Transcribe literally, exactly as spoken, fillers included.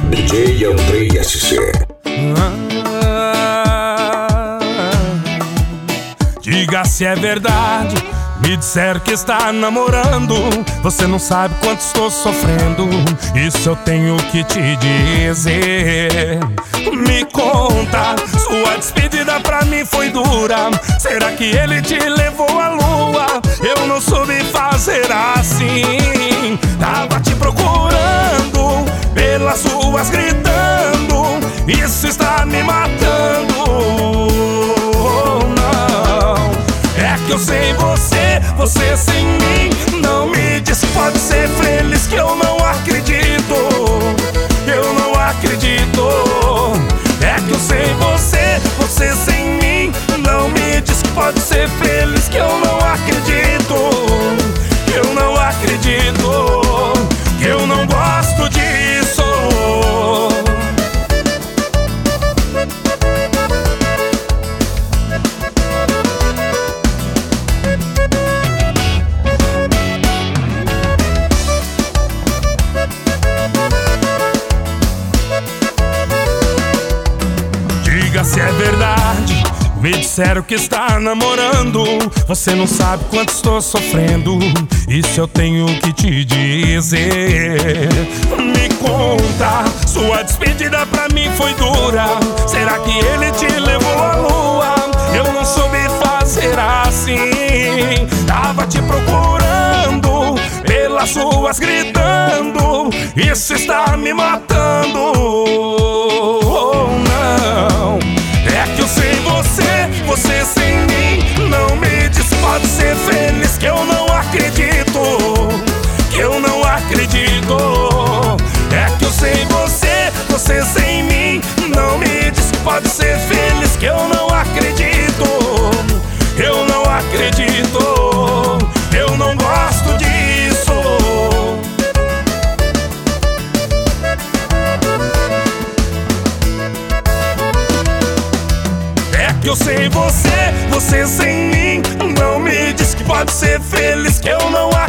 D J Andrei S C. Diga se é verdade, me disseram que está namorando. Você não sabe quanto estou sofrendo, isso eu tenho que te dizer. Me conta, sua despedida pra mim foi dura. Será que ele te levou à lua? Eu não soube fazer assim. Tava te procurando, pelas ruas gritando, isso está me matando. Eu sei você, você sem mim. Não me diz que pode ser feliz, que eu não acredito. Eu não acredito. É que eu sei você, você sem mim. Não me diz que pode ser feliz, que eu não acredito. Eu não acredito. Que eu não gosto disso. Se é verdade, me disseram que está namorando. Você não sabe quanto estou sofrendo, isso eu tenho que te dizer. Me conta, sua despedida pra mim foi dura. Será que ele te levou à lua? Eu não soube fazer assim. Tava te procurando, pelas ruas gritando, isso está me matando. É que eu sei você, você sem mim. Não me diz que pode ser feliz, que eu não acredito. Que eu não acredito. É que eu sei você, você sem mim. Não me diz que pode ser feliz, que eu não acredito. Eu não acredito. Eu não gosto disso. Que eu sei você, você sem mim. Não me diz que pode ser feliz, que eu não